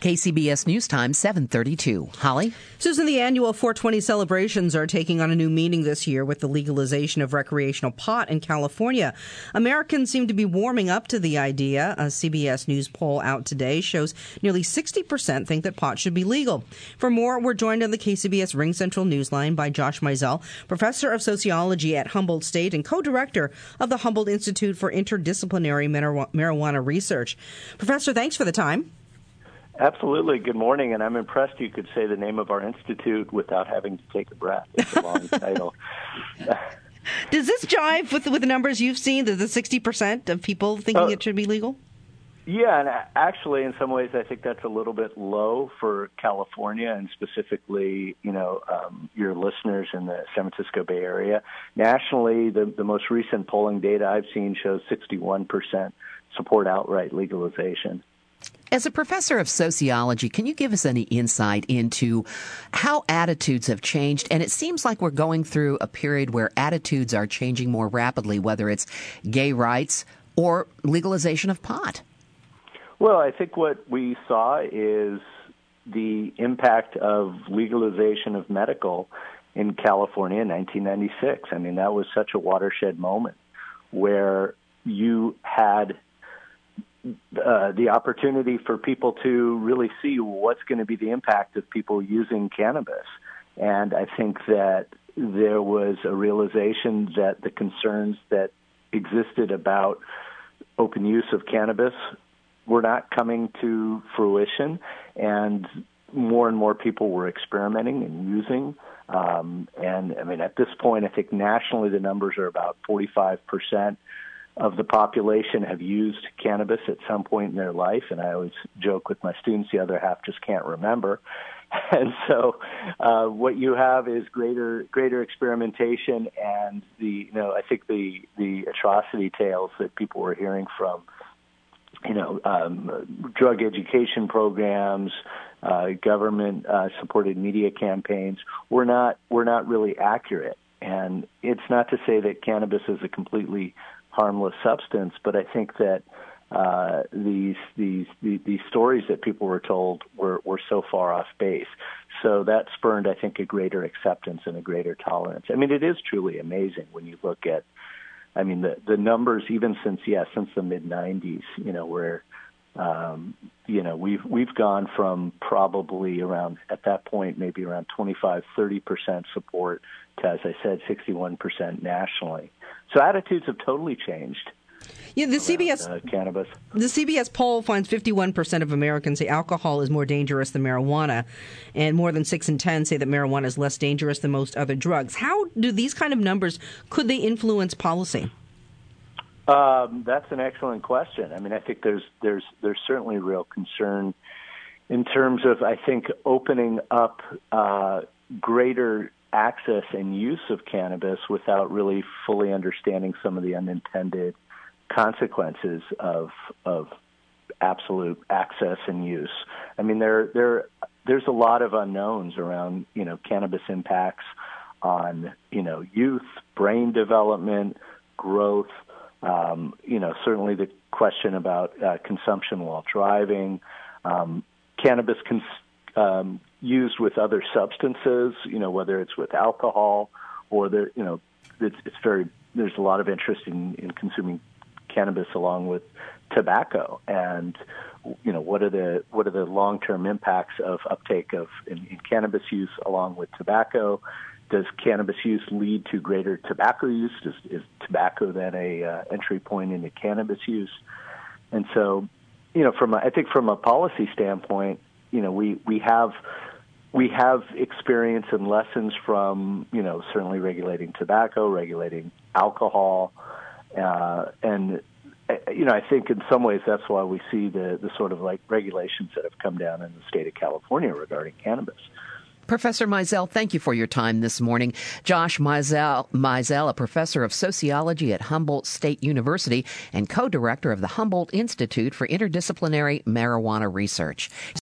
KCBS News Time, 7:32. Holly? Susan, the annual 420 celebrations are taking on a new meaning this year with the legalization of recreational pot in California. Americans seem to be warming up to the idea. A CBS News poll out today shows nearly 60% think that pot should be legal. For more, we're joined on the KCBS Ring Central Newsline by Josh Mizell, professor of sociology at Humboldt State and co-director of the Humboldt Institute for Interdisciplinary Marijuana Research. Professor, thanks for the time. Absolutely. Good morning, and I'm impressed you could say the name of our institute without having to take a breath. It's a long title. Does this jive with the numbers you've seen, the 60% of people thinking it should be legal? Yeah, and actually, in some ways, I think that's a little bit low for California and specifically, your listeners in the San Francisco Bay Area. Nationally, the most recent polling data I've seen shows 61% support outright legalization. As a professor of sociology, can you give us any insight into how attitudes have changed? And it seems like we're going through a period where attitudes are changing more rapidly, whether it's gay rights or legalization of pot. Well, I think what we saw is the impact of legalization of medical in California in 1996. I mean, that was such a watershed moment where you had the opportunity for people to really see what's going to be the impact of people using cannabis. And I think that there was a realization that the concerns that existed about open use of cannabis were not coming to fruition, and more people were experimenting and using. And I mean, at this point, I think nationally the numbers are about 45% of the population have used cannabis at some point in their life, and I always joke with my students, the other half just can't remember. And so what you have is greater experimentation, and I think the atrocity tales that people were hearing from, drug education programs, government supported media campaigns were not really accurate. And it's not to say that cannabis is a completely harmless substance, but I think that these stories that people were told were so far off base. So that spurred, I think, a greater acceptance and a greater tolerance. I mean, it is truly amazing when you look at, the numbers even since the mid-'90s, where we've gone from probably around, at that point, maybe around 25-30% support to, as I said, 61% nationally. So attitudes have totally changed. Yeah, the cannabis. The CBS poll finds 51% of Americans say alcohol is more dangerous than marijuana, and more than 6 in 10 say that marijuana is less dangerous than most other drugs. How do these kind of numbers, could they influence policy? That's an excellent question. I mean, I think there's certainly real concern in terms of, I think, opening up greater access and use of cannabis without really fully understanding some of the unintended consequences of absolute access and use. I mean, there's a lot of unknowns around, cannabis impacts on, youth, brain development, growth, certainly the question about consumption while driving, cannabis used with other substances, whether it's with alcohol or there's a lot of interest in consuming cannabis along with tobacco, and what are the long-term impacts of uptake in cannabis use along with tobacco? Does cannabis use lead to greater tobacco use? Is tobacco then a entry point into cannabis use? And so, from a policy standpoint, we have experience and lessons from, certainly regulating tobacco, regulating alcohol, and I think in some ways that's why we see the sort of like regulations that have come down in the state of California regarding cannabis. Professor Mizell, thank you for your time this morning. Josh Mizell, a professor of sociology at Humboldt State University and co-director of the Humboldt Institute for Interdisciplinary Marijuana Research.